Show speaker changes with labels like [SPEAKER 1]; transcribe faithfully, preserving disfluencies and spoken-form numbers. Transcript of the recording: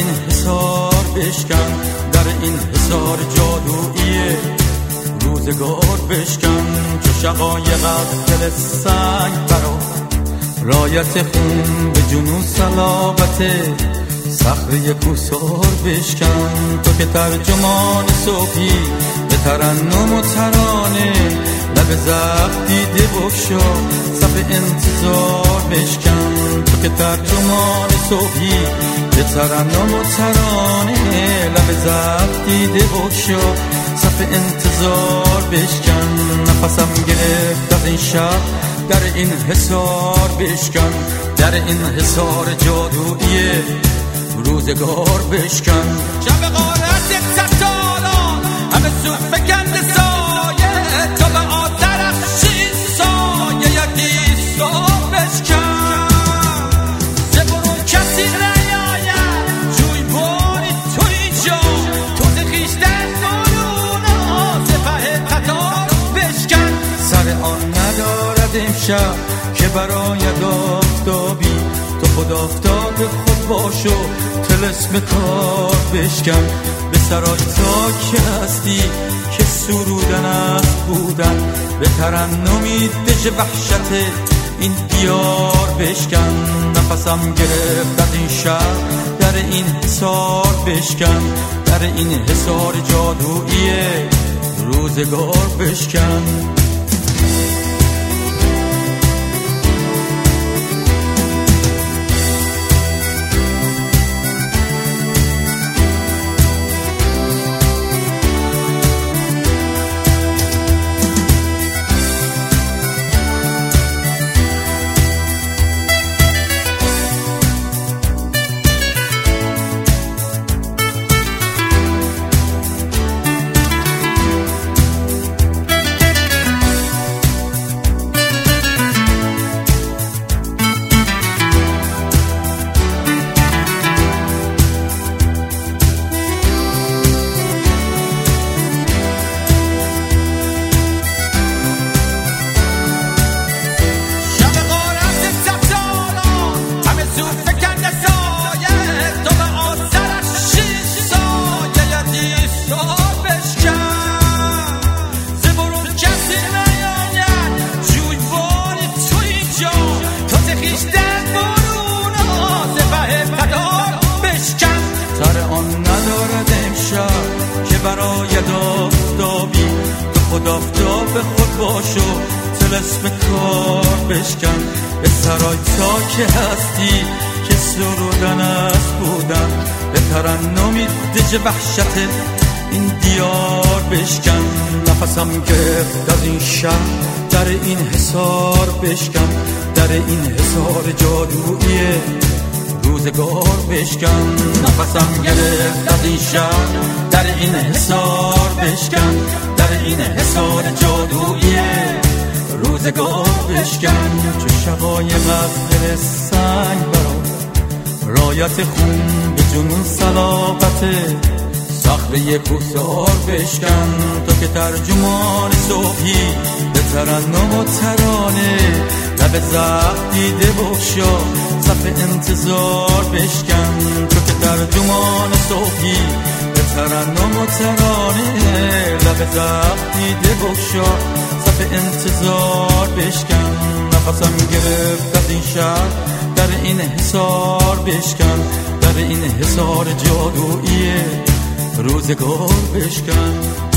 [SPEAKER 1] این حصار بشکن، در این حصار جادویی روزگار بشکن. چو شقایق از دل سنگ برا رایت خون به جنون صلابت صخره کوسار بشکن. تو که ترجمان صبحی به ترنم و ترانه، لب زخم دیده بگشا صف انتظار بشکن. تو که ترجمان صبحی به ترنم و ترانه، لب زخم دیده بگشا صف انتظار بشکن. نفسم گرفت از این شب، در این حصار بشکن، در این حصار جادویی روزگار بشکن.
[SPEAKER 2] شب غارت ستاران همه سو فکنده سایه، تا به آترش شین سایه یکی سار بشکن. زبرون کسی نیاید جوی باری تو اینجا، تو ز خویشتن درون سپه قطار بشکن.
[SPEAKER 1] سر آن ندارد امشب که برآید آفتابی، تو خود آفتاب خود باش و طلسم کار بشکن. به سرای تا که هستی که سرودن است بودن، به ترنمی دژ وحشت این دیار بشکن. نفسم گرفت از این شب، در این حصار بشکن، در این حصار جادویی روزگار بشکن. برآید آفتابی، تو خود آفتاب خود باش و طلسم کار بشکن. به سرای تا که هستی که سرودن است بودن، به ترنمی دژ وحشت این دیار بشکن. نفسم گرفت از این شب، در این حصار بشکن، در این حصار جادویی روزگار بشکن. نفسم گرفت از این شب، در این حصار بشکن، در این حصار جادویی روزگار بشکن. چو شقایق از دل سنگ برا رایت خون به جنون صلابت صخره کوسار بشکن. تو که ترجمان صبحی به ترنم و ترانه، لب زخم دیده بگشا صف انتظار بشکن. تو که ترجمان صبحی به ترنم و ترانه، لب زخم دیده بگشا صف انتظار بشکن. نفسم گرفت از این شب، در این حصار بشکن، در این حصار جادویی روزگار بشکن.